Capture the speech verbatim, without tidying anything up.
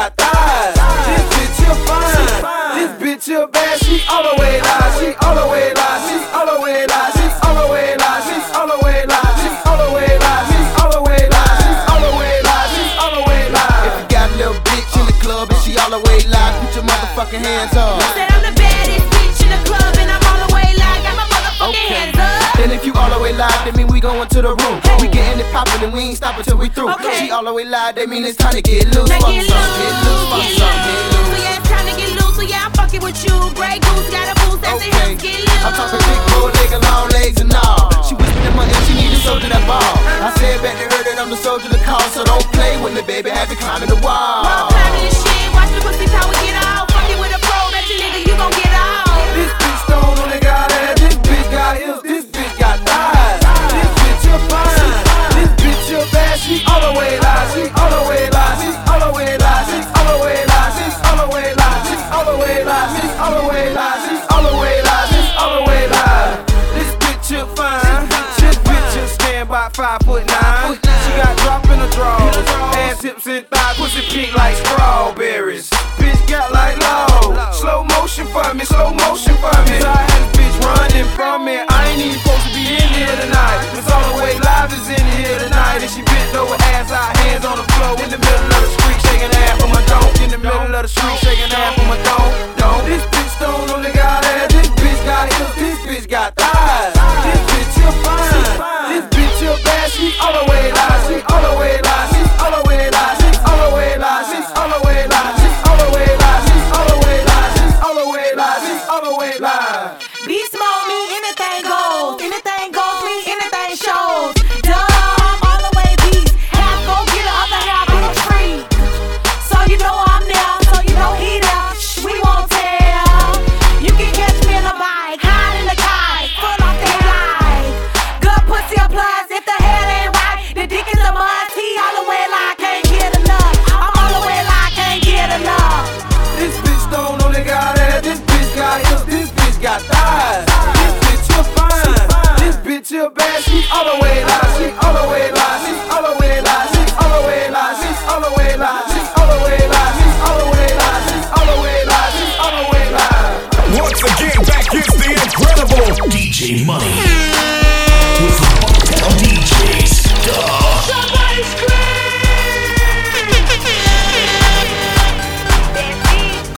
got thighs. This bitch here fine. This bitch here bad. She all the way live. She all the way live. She all the way live. She all the way live. She all the way live. She all the way live. She all the way live. She all the way live. She all the way live. If you got a little bitch in the club and she all the way live, put your motherfucking hands up. Said I'm the baddest bitch in the club and I'm all the way live. Got my motherfucking Okay. hands up. Then if you all the way live, that mean we going to the room. We getting it poppin' and we ain't stopping till we through. Okay. She all the way live, that mean it's time to get loose. Now Fuck get some, get loose, loose, fuck get some, get loose. So loose. yeah, it's time to get loose. So yeah, I'm fucking with you. Grey Goose got a boost. That's the Okay, hips get loose. I'm talking big bull nigga, long legs and all. She whispered in my ear, she need a soldier that ball. I said back to her that I'm the soldier to call, so don't play with me, baby. Have you climbing the wall? While climbing this shit, watch the pussy power get off. Fucking with a pro, bet you nigga you gon' get off. This bitch stone on it got ass, this bitch got hips, this bitch got thighs. This bitch here fine, this bitch here bad. She all the way live, she all the way live, she all the way live, she all the way live, she all the way live, she all the way live, she all the way live, she all the way live, she all the way live. This bitch here fine, this bitch here stand by five foot nine. She got drop in her drawers, ass, hips and thighs, pussy pink like strawberries. Bitch got like low, slow motion for me, slow motion for me. So I had a bitch running from me. I ain't even supposed to be in here tonight. Cause all the way live is in here tonight. And she bent over, ass out, hands on the floor in the middle of the street, shaking ass with my dog in the middle of the street.